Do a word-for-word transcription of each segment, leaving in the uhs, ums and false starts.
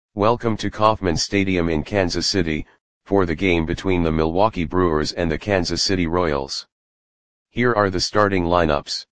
Welcome to Kauffman Stadium in Kansas City, for the game between the Milwaukee Brewers and the Kansas City Royals. Here are the starting lineups.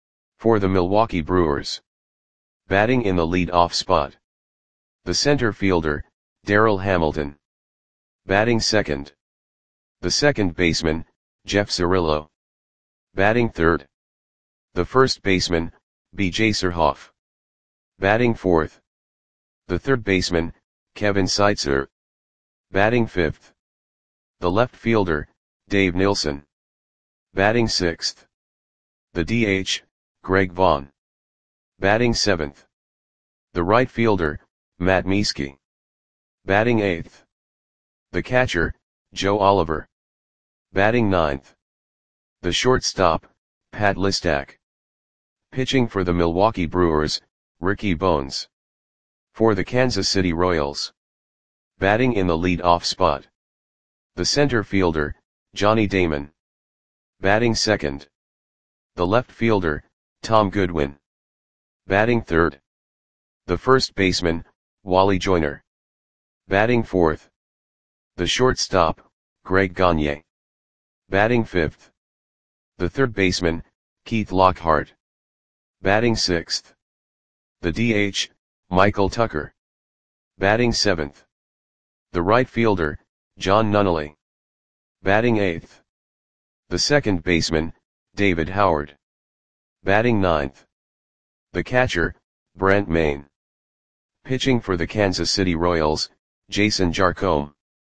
For the Milwaukee Brewers. Batting in the lead-off spot. The center fielder, Darryl Hamilton. Batting second. The second baseman, Jeff Cirillo. Batting third. The first baseman, B J Surhoff. Batting fourth. The third baseman, Kevin Seitzer. Batting fifth. The left fielder, Dave Nilsson. Batting sixth. The D H, Greg Vaughn. Batting seventh. The right fielder, Matt Mieske. Batting eighth. The catcher, Joe Oliver. Batting ninth. The shortstop, Pat Listak. Pitching for the Milwaukee Brewers, Ricky Bones. For the Kansas City Royals. Batting in the lead-off spot. The center fielder, Johnny Damon. Batting second. The left fielder, Tom Goodwin. Batting third. The first baseman, Wally Joyner. Batting fourth. The shortstop, Greg Gagne. Batting fifth. The third baseman, Keith Lockhart. Batting sixth. The D H, Michael Tucker. Batting seventh. The right fielder, John Nunnally. Batting eighth. The second baseman, David Howard. Batting ninth. The catcher, Brent Mayne. Pitching for the Kansas City Royals, Jason Jarcombe.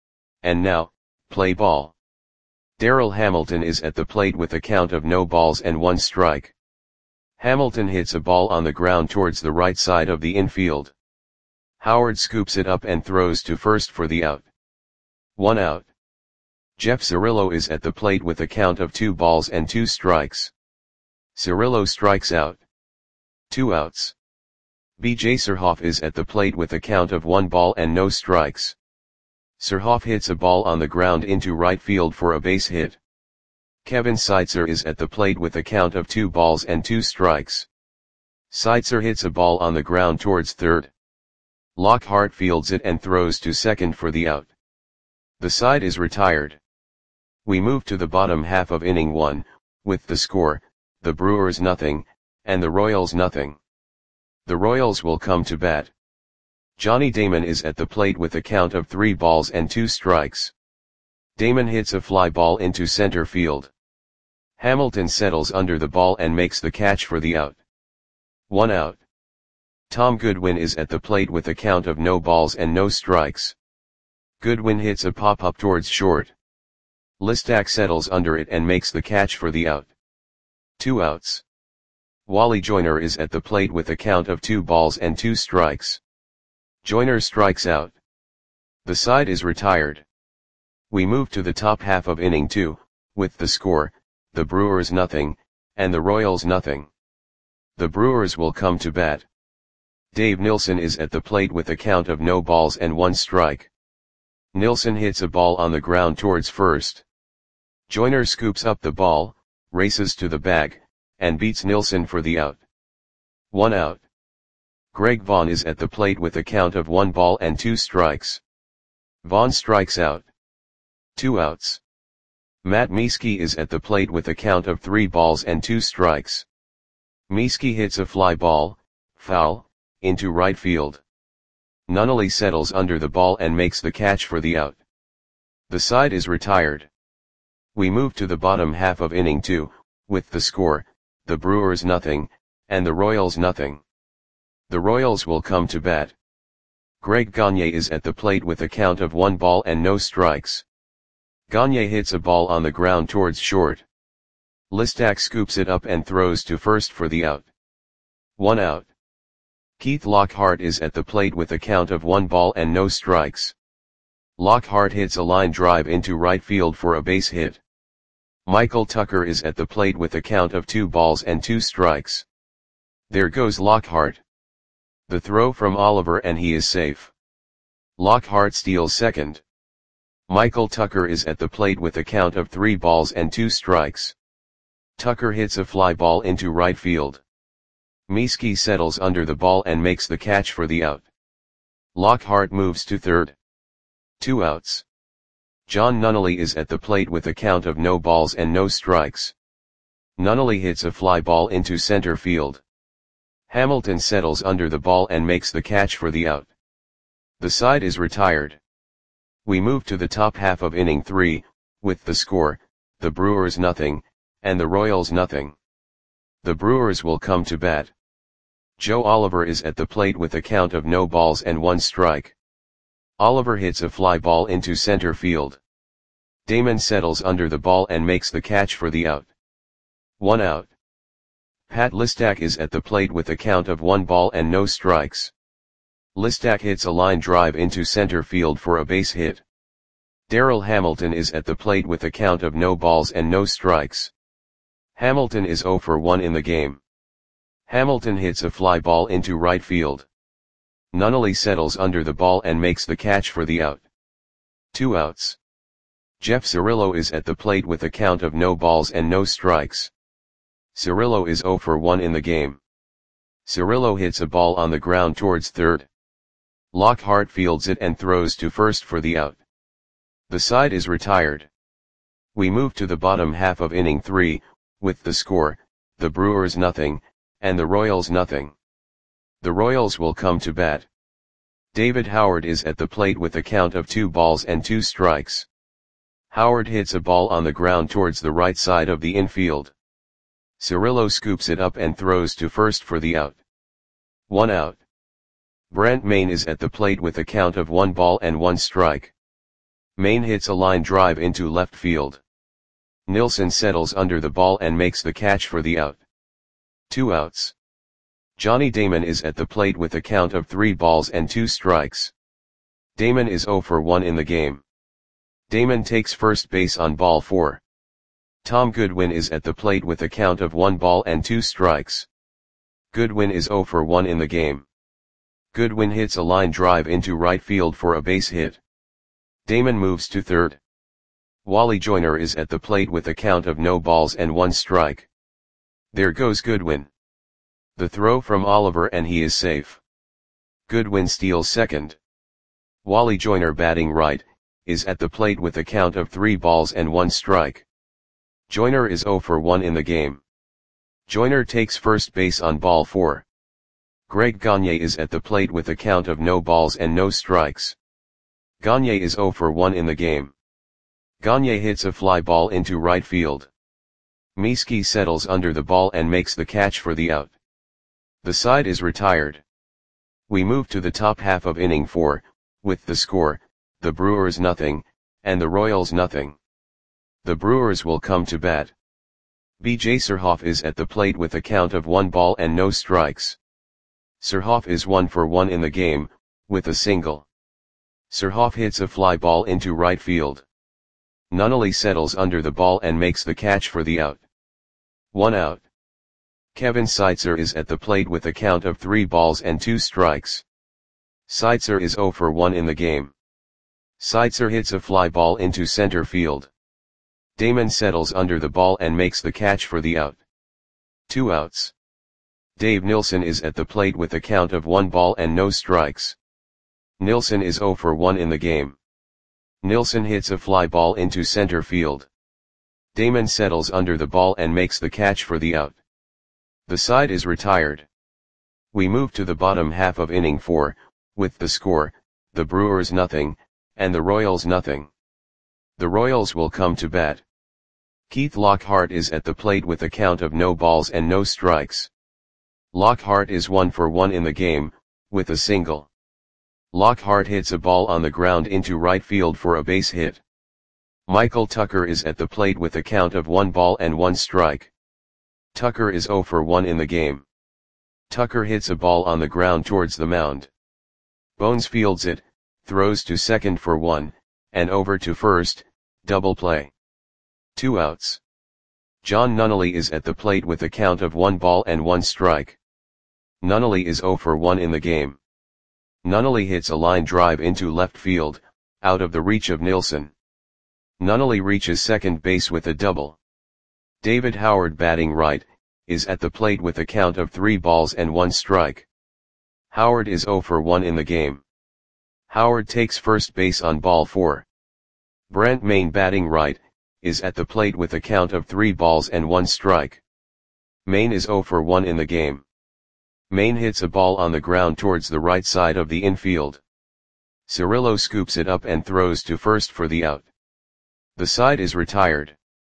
And now, play ball. Darryl Hamilton is at the plate with a count of no balls and one strike. Hamilton hits a ball on the ground towards the right side of the infield. Howard scoops it up and throws to first for the out. One out. Jeff Cirillo is at the plate with a count of two balls and two strikes. Cirillo strikes out. Two outs. B J Surhoff is at the plate with a count of one ball and no strikes. Surhoff hits a ball on the ground into right field for a base hit. Kevin Seitzer is at the plate with a count of two balls and two strikes. Seitzer hits a ball on the ground towards third. Lockhart fields it and throws to second for the out. The side is retired. We move to the bottom half of inning one, with the score, the Brewers nothing, and the Royals nothing. The Royals will come to bat. Johnny Damon is at the plate with a count of three balls and two strikes. Damon hits a fly ball into center field. Hamilton settles under the ball and makes the catch for the out. One out. Tom Goodwin is at the plate with a count of no balls and no strikes. Goodwin hits a pop-up towards short. Listak settles under it and makes the catch for the out. Two outs. Wally Joyner is at the plate with a count of two balls and two strikes. Joyner strikes out. The side is retired. We move to the top half of inning two, with the score, the Brewers nothing, and the Royals nothing. The Brewers will come to bat. Dave Nilsson is at the plate with a count of no balls and one strike. Nilsson hits a ball on the ground towards first. Joyner scoops up the ball, races to the bag, and beats Nilsson for the out. One out. Greg Vaughn is at the plate with a count of one ball and two strikes. Vaughn strikes out. Two outs. Matt Mieske is at the plate with a count of three balls and two strikes. Mieske hits a fly ball, foul, into right field. Nunnally settles under the ball and makes the catch for the out. The side is retired. We move to the bottom half of inning two, with the score, the Brewers nothing, and the Royals nothing. The Royals will come to bat. Greg Gagne is at the plate with a count of one ball and no strikes. Gagne hits a ball on the ground towards short. Listak scoops it up and throws to first for the out. One out. Keith Lockhart is at the plate with a count of one ball and no strikes. Lockhart hits a line drive into right field for a base hit. Michael Tucker is at the plate with a count of two balls and two strikes. There goes Lockhart. The throw from Oliver and he is safe. Lockhart steals second. Michael Tucker is at the plate with a count of three balls and two strikes. Tucker hits a fly ball into right field. Mieske settles under the ball and makes the catch for the out. Lockhart moves to third. Two outs. John Nunnally is at the plate with a count of no balls and no strikes. Nunnally hits a fly ball into center field. Hamilton settles under the ball and makes the catch for the out. The side is retired. We move to the top half of inning three, with the score, the Brewers nothing, and the Royals nothing. The Brewers will come to bat. Joe Oliver is at the plate with a count of no balls and one strike. Oliver hits a fly ball into center field. Damon settles under the ball and makes the catch for the out. One out. Pat Listak is at the plate with a count of one ball and no strikes. Listak hits a line drive into center field for a base hit. Darrell Hamilton is at the plate with a count of no balls and no strikes. Hamilton is oh for one in the game. Hamilton hits a fly ball into right field. Nunnally settles under the ball and makes the catch for the out. Two outs. Jeff Cirillo is at the plate with a count of no balls and no strikes. Cirillo is oh for one in the game. Cirillo hits a ball on the ground towards third. Lockhart fields it and throws to first for the out. The side is retired. We move to the bottom half of inning three, with the score, the Brewers nothing, and the Royals nothing. The Royals will come to bat. David Howard is at the plate with a count of two balls and two strikes. Howard hits a ball on the ground towards the right side of the infield. Cirillo scoops it up and throws to first for the out. One out. Brent Mayne is at the plate with a count of one ball and one strike. Mayne hits a line drive into left field. Nilsson settles under the ball and makes the catch for the out. Two outs. Johnny Damon is at the plate with a count of three balls and two strikes. Damon is oh for one in the game. Damon takes first base on ball four. Tom Goodwin is at the plate with a count of one ball and two strikes. Goodwin is oh for one in the game. Goodwin hits a line drive into right field for a base hit. Damon moves to third. Wally Joyner is at the plate with a count of no balls and one strike. There goes Goodwin. The throw from Oliver and he is safe. Goodwin steals second. Wally Joyner, batting right, is at the plate with a count of three balls and one strike. Joyner is oh for one in the game. Joyner takes first base on ball four. Greg Gagne is at the plate with a count of no balls and no strikes. Gagne is oh for one in the game. Gagne hits a fly ball into right field. Mieski settles under the ball and makes the catch for the out. The side is retired. We move to the top half of inning four, with the score, the Brewers nothing, and the Royals nothing. The Brewers will come to bat. B J Surhoff is at the plate with a count of one ball and no strikes. Surhoff is one for one in the game, with a single. Surhoff hits a fly ball into right field. Nunnally settles under the ball and makes the catch for the out. One out. Kevin Seitzer is at the plate with a count of three balls and two strikes. Seitzer is oh for one in the game. Seitzer hits a fly ball into center field. Damon settles under the ball and makes the catch for the out. Two outs. Dave Nilsson is at the plate with a count of one ball and no strikes. Nilsson is oh for one in the game. Nilsson hits a fly ball into center field. Damon settles under the ball and makes the catch for the out. The side is retired. We move to the bottom half of inning four, with the score, the Brewers nothing, and the Royals nothing. The Royals will come to bat. Keith Lockhart is at the plate with a count of no balls and no strikes. Lockhart is one for one in the game, with a single. Lockhart hits a ball on the ground into right field for a base hit. Michael Tucker is at the plate with a count of one ball and one strike. Tucker is oh for one in the game. Tucker hits a ball on the ground towards the mound. Bones fields it, throws to second for one, and over to first, double play. Two outs. John Nunnally is at the plate with a count of one ball and one strike. Nunnally is oh for one in the game. Nunnally hits a line drive into left field, out of the reach of Nilsson. Nunnally reaches second base with a double. David Howard, batting right, is at the plate with a count of three balls and one strike. Howard is oh for one in the game. Howard takes first base on ball four. Brent Mayne, batting right, is at the plate with a count of three balls and one strike. Mayne is zero for one in the game. Mayne hits a ball on the ground towards the right side of the infield. Cirillo scoops it up and throws to first for the out. The side is retired.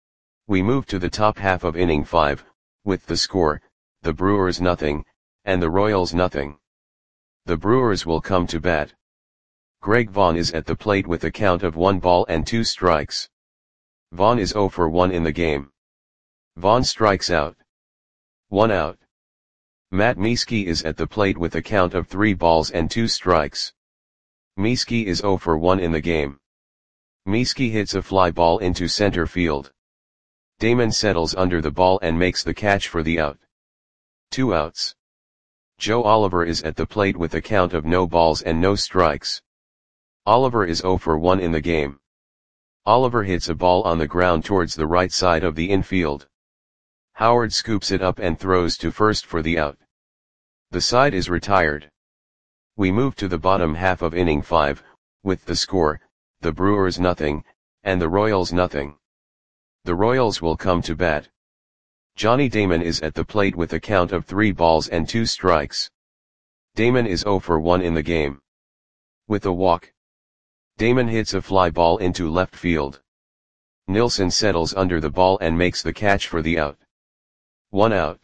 We move to the top half of inning five, with the score, the Brewers nothing, and the Royals nothing. The Brewers will come to bat. Greg Vaughn is at the plate with a count of one ball and two strikes. Vaughn is zero for one in the game. Vaughn strikes out. One out. Matt Mieske is at the plate with a count of three balls and two strikes. Mieske is zero for one in the game. Mieske hits a fly ball into center field. Damon settles under the ball and makes the catch for the out. Two outs. Joe Oliver is at the plate with a count of no balls and no strikes. Oliver is zero for one in the game. Oliver hits a ball on the ground towards the right side of the infield. Howard scoops it up and throws to first for the out. The side is retired. We move to the bottom half of inning five, with the score, the Brewers nothing, and the Royals nothing. The Royals will come to bat. Johnny Damon is at the plate with a count of three balls and two strikes. Damon is zero for one in the game. With a walk, Damon hits a fly ball into left field. Nilsson settles under the ball and makes the catch for the out. One out.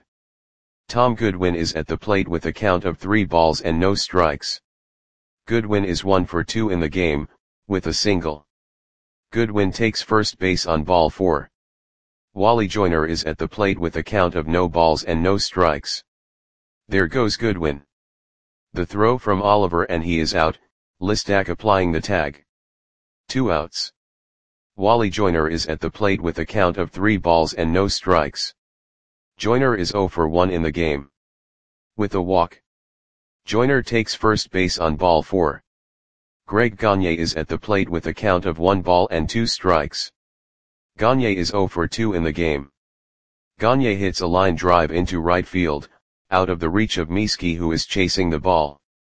Tom Goodwin is at the plate with a count of three balls and no strikes. Goodwin is one for two in the game, with a single. Goodwin takes first base on ball four. Wally Joyner is at the plate with a count of no balls and no strikes. There goes Goodwin. The throw from Oliver and he is out, Listak applying the tag. Two outs. Wally Joyner is at the plate with a count of three balls and no strikes. Joyner is zero for one in the game. With a walk, Joyner takes first base on ball four. Greg Gagne is at the plate with a count of one ball and two strikes. Gagne is zero for two in the game. Gagne hits a line drive into right field, out of the reach of Mieske, who is chasing the ball.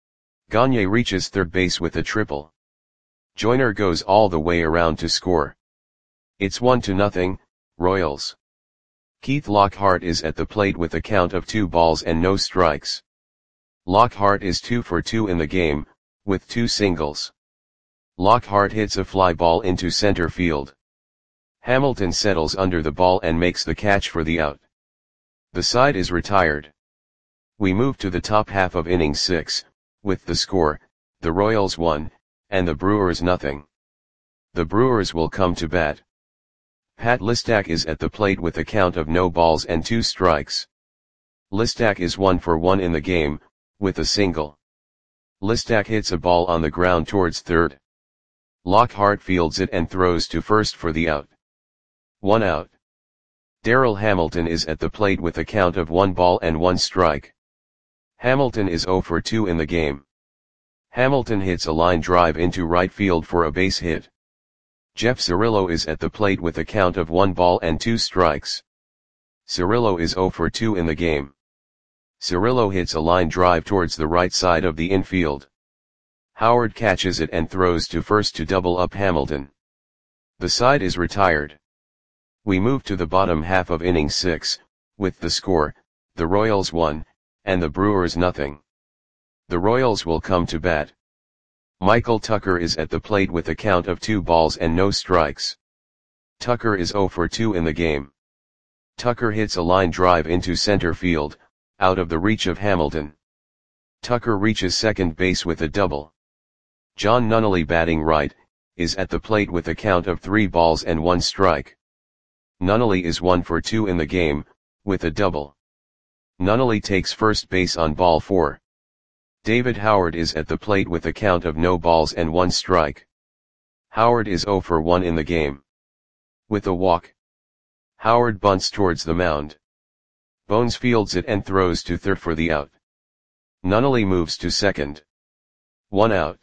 Gagne reaches third base with a triple. Joyner goes all the way around to score. It's one to nothing, Royals. Keith Lockhart is at the plate with a count of two balls and no strikes. Lockhart is two for two in the game, with two singles. Lockhart hits a fly ball into center field. Hamilton settles under the ball and makes the catch for the out. The side is retired. We move to the top half of inning six, with the score, the Royals one, and the Brewers nothing. The Brewers will come to bat. Pat Listak is at the plate with a count of no balls and two strikes. Listak is one for one in the game, with a single. Listak hits a ball on the ground towards third. Lockhart fields it and throws to first for the out. One out. Darrell Hamilton is at the plate with a count of one ball and one strike. Hamilton is zero for two in the game. Hamilton hits a line drive into right field for a base hit. Jeff Cirillo is at the plate with a count of one ball and two strikes. Cirillo is zero for two in the game. Cirillo hits a line drive towards the right side of the infield. Howard catches it and throws to first to double up Hamilton. The side is retired. We move to the bottom half of inning six, with the score, the Royals one, and the Brewers nothing. The Royals will come to bat. Michael Tucker is at the plate with a count of two balls and no strikes. Tucker is zero for two in the game. Tucker hits a line drive into center field, out of the reach of Hamilton. Tucker reaches second base with a double. John Nunnally, batting right, is at the plate with a count of three balls and one strike. Nunnally is one for two in the game, with a double. Nunnally takes first base on ball four. David Howard is at the plate with a count of no balls and one strike. Howard is zero for one in the game. With a walk, Howard bunts towards the mound. Bones fields it and throws to third for the out. Nunnally moves to second. One out.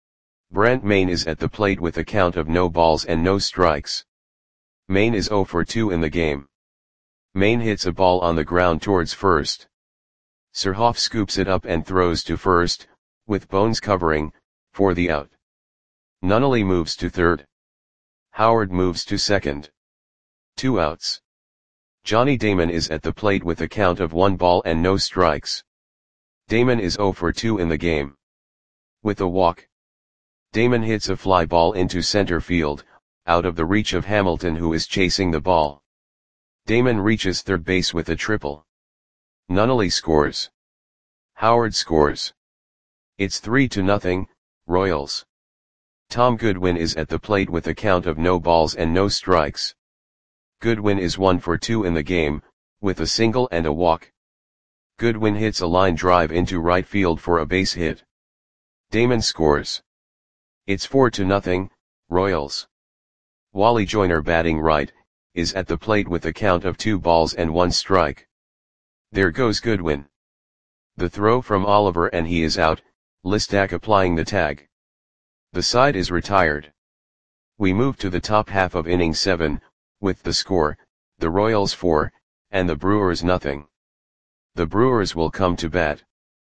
Brent Mayne is at the plate with a count of no balls and no strikes. Mayne is zero for two in the game. Mayne hits a ball on the ground towards first. Surhoff scoops it up and throws to first, with Bones covering. for the out. Nunnally moves to third. Howard moves to second. Two outs. Johnny Damon is at the plate with a count of one ball and no strikes. Damon is oh for two in the game. With a walk. Damon hits a fly ball into center field, out of the reach of Hamilton, who is chasing the ball. Damon reaches third base with a triple. Nunnally scores. Howard scores. It's three to nothing, Royals. Tom Goodwin is at the plate with a count of no balls and no strikes. Goodwin is one for two in the game, with a single and a walk. Goodwin hits a line drive into right field for a base hit. Damon scores. It's four to nothing, Royals. Wally Joyner, batting right, is at the plate with a count of two balls and one strike. There goes Goodwin. The throw from Oliver and he is out, Listak applying the tag. The side is retired. We move to the top half of inning seven, with the score, the Royals four, and the Brewers nothing. The Brewers will come to bat.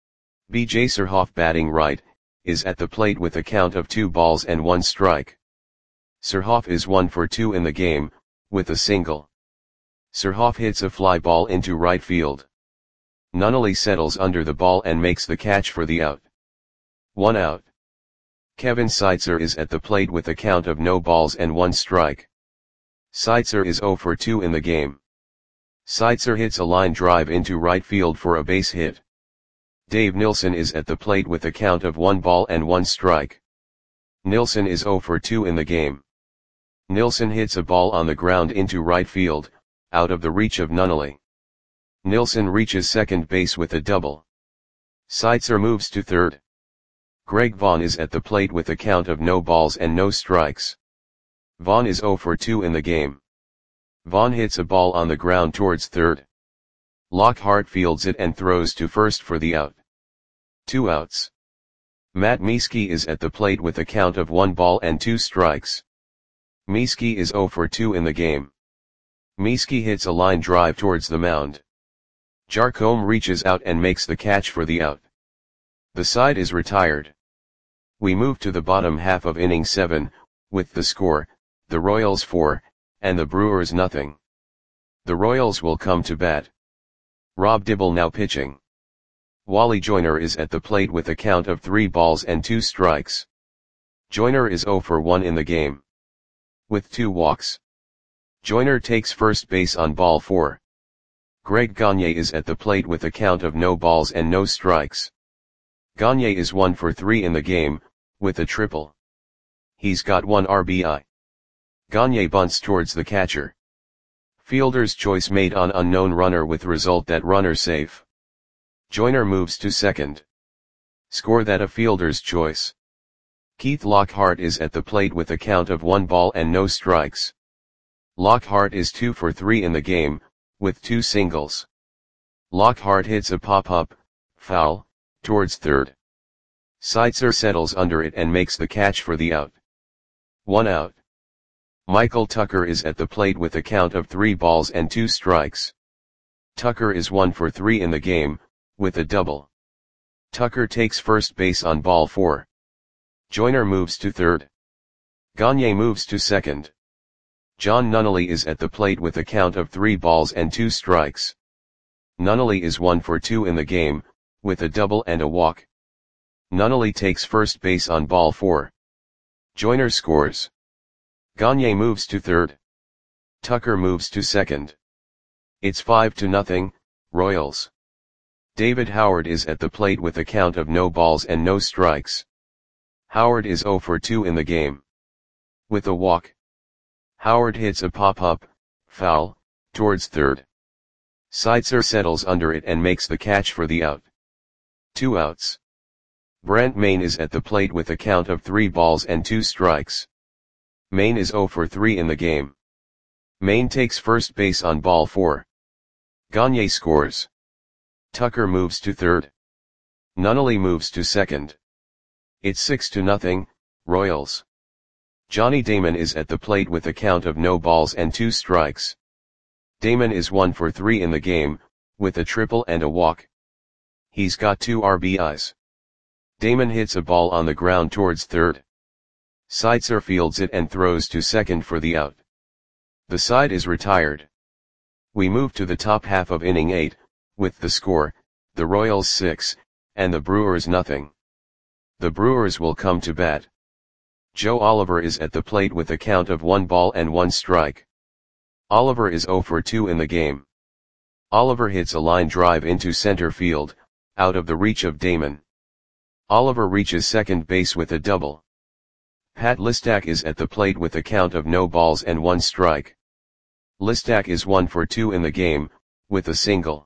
B J Surhoff, batting right, is at the plate with a count of two balls and one strike. Surhoff is one for two in the game, with a single. Surhoff hits a fly ball into right field. Nunnally settles under the ball and makes the catch for the out. One out. Kevin Seitzer is at the plate with a count of no balls and one strike. Seitzer is oh for two in the game. Seitzer hits a line drive into right field for a base hit. Dave Nilsson is at the plate with a count of one ball and one strike. Nilsson is oh for two in the game. Nilsson hits a ball on the ground into right field, out of the reach of Nunnally. Nilsson reaches second base with a double. Seitzer moves to third. Greg Vaughn is at the plate with a count of no balls and no strikes. Vaughn is oh for two in the game. Vaughn hits a ball on the ground towards third. Lockhart fields it and throws to first for the out. Two outs. Matt Mieske is at the plate with a count of one ball and two strikes. Mieske is oh for two in the game. Mieske hits a line drive towards the mound. Jarcombe reaches out and makes the catch for the out. The side is retired. We move to the bottom half of inning seven, with the score, the Royals four, and the Brewers nothing. The Royals will come to bat. Rob Dibble now pitching. Wally Joyner is at the plate with a count of three balls and two strikes. Joyner is oh for one in the game. With two walks. Joyner takes first base on ball four. Greg Gagne is at the plate with a count of no balls and no strikes. Gagne is one for three in the game, with a triple. He's got one R B I. Gagne bunts towards the catcher. Fielder's choice made on unknown runner with result that runner safe. Joyner moves to second. Score that a fielder's choice. Keith Lockhart is at the plate with a count of one ball and no strikes. Lockhart is two for three in the game, with two singles. Lockhart hits a pop-up, foul, towards third. Seitzer settles under it and makes the catch for the out. One out. Michael Tucker is at the plate with a count of three balls and two strikes. Tucker is one for three in the game, with a double. Tucker takes first base on ball four. Joyner moves to third. Gagne moves to second. John Nunnally is at the plate with a count of three balls and two strikes. Nunnally is one for two in the game, with a double and a walk. Nunnally takes first base on ball four. Joyner scores. Gagne moves to third. Tucker moves to second. It's five to nothing, Royals. David Howard is at the plate with a count of no balls and no strikes. Howard is oh for two in the game. With a walk. Howard hits a pop-up, foul, towards third. Seitzer settles under it and makes the catch for the out. Two outs. Brent Mayne is at the plate with a count of three balls and two strikes. Mayne is oh for three in the game. Mayne takes first base on ball four. Gagne scores. Tucker moves to third. Nunnally moves to second. It's six to nothing, Royals. Johnny Damon is at the plate with a count of no balls and two strikes. Damon is one for three in the game, with a triple and a walk. He's got two R B Is. Damon hits a ball on the ground towards third. Seitzer fields it and throws to second for the out. The side is retired. We move to the top half of inning eight, with the score, the Royals six, and the Brewers nothing. The Brewers will come to bat. Joe Oliver is at the plate with a count of one ball and one strike. Oliver is oh for two in the game. Oliver hits a line drive into center field, out of the reach of Damon. Oliver reaches second base with a double. Pat Listak is at the plate with a count of no balls and one strike. Listak is one for two in the game, with a single.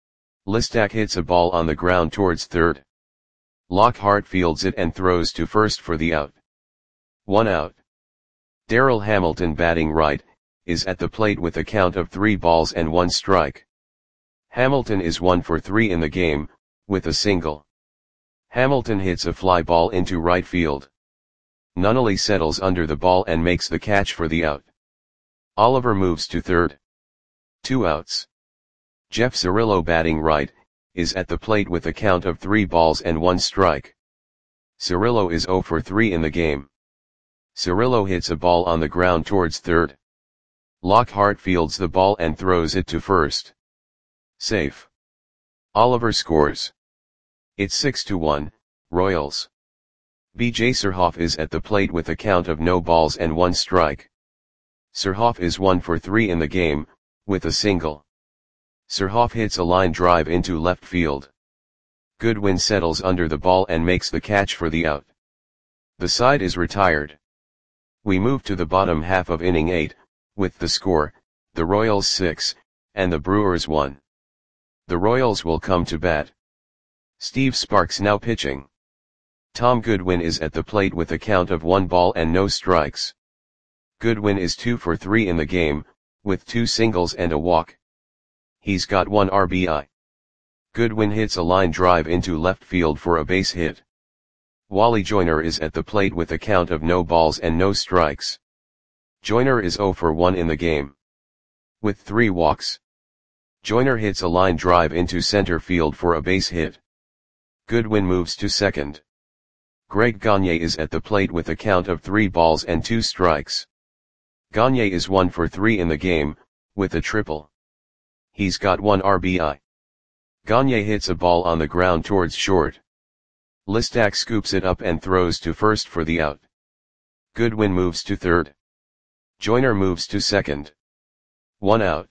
Listak hits a ball on the ground towards third. Lockhart fields it and throws to first for the out. One out. Darryl Hamilton, batting right, is at the plate with a count of three balls and one strike. Hamilton is one for three in the game, with a single. Hamilton hits a fly ball into right field. Nunnally settles under the ball and makes the catch for the out. Oliver moves to third. Two outs. Jeff Cirillo, batting right, is at the plate with a count of three balls and one strike. Cirillo is oh for three in the game. Cirillo hits a ball on the ground towards third. Lockhart fields the ball and throws it to first. Safe. Oliver scores. It's six to one, Royals. B J Surhoff is at the plate with a count of no balls and one strike. Surhoff is one for three in the game, with a single. Surhoff hits a line drive into left field. Goodwin settles under the ball and makes the catch for the out. The side is retired. We move to the bottom half of inning eight, with the score, the Royals six, and the Brewers one. The Royals will come to bat. Steve Sparks now pitching. Tom Goodwin is at the plate with a count of one ball and no strikes. Goodwin is two for three in the game, with two singles and a walk. He's got one R B I. Goodwin hits a line drive into left field for a base hit. Wally Joyner is at the plate with a count of no balls and no strikes. Joyner is oh for one in the game. With three walks. Joyner hits a line drive into center field for a base hit. Goodwin moves to second. Greg Gagne is at the plate with a count of three balls and two strikes. Gagne is one for three in the game, with a triple. He's got one R B I. Gagne hits a ball on the ground towards short. Listak scoops it up and throws to first for the out. Goodwin moves to third. Joyner moves to second. One out.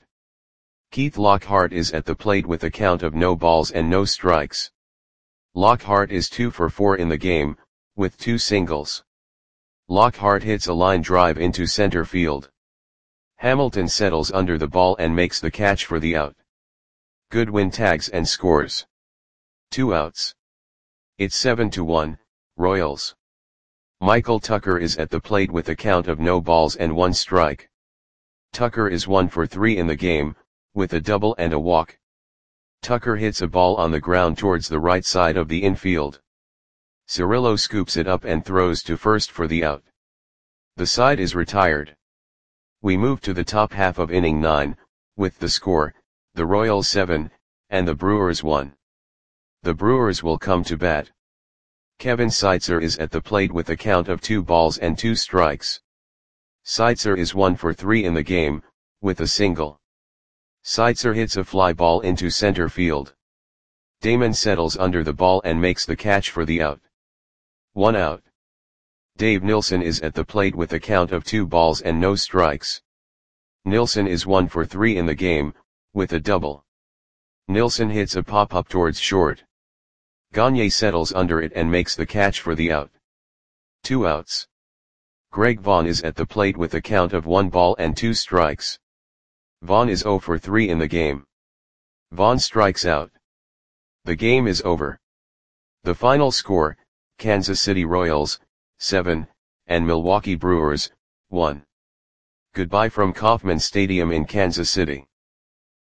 Keith Lockhart is at the plate with a count of no balls and no strikes. Lockhart is two for four in the game, with two singles. Lockhart hits a line drive into center field. Hamilton settles under the ball and makes the catch for the out. Goodwin tags and scores. Two outs. It's seven to one, Royals. Michael Tucker is at the plate with a count of no balls and one strike. Tucker is one for three in the game, with a double and a walk. Tucker hits a ball on the ground towards the right side of the infield. Cirillo scoops it up and throws to first for the out. The side is retired. We move to the top half of inning nine, with the score, the Royals seven, and the Brewers one. The Brewers will come to bat. Kevin Seitzer is at the plate with a count of two balls and two strikes. Seitzer is one for three in the game, with a single. Seitzer hits a fly ball into center field. Damon settles under the ball and makes the catch for the out. One out. Dave Nilsson is at the plate with a count of two balls and no strikes. Nilsson is one for three in the game, with a double. Nilsson hits a pop-up towards short. Gagne settles under it and makes the catch for the out. Two outs. Greg Vaughn is at the plate with a count of one ball and two strikes. Vaughn is oh for three in the game. Vaughn strikes out. The game is over. The final score, Kansas City Royals, seven, and Milwaukee Brewers, one. Goodbye from Kauffman Stadium in Kansas City.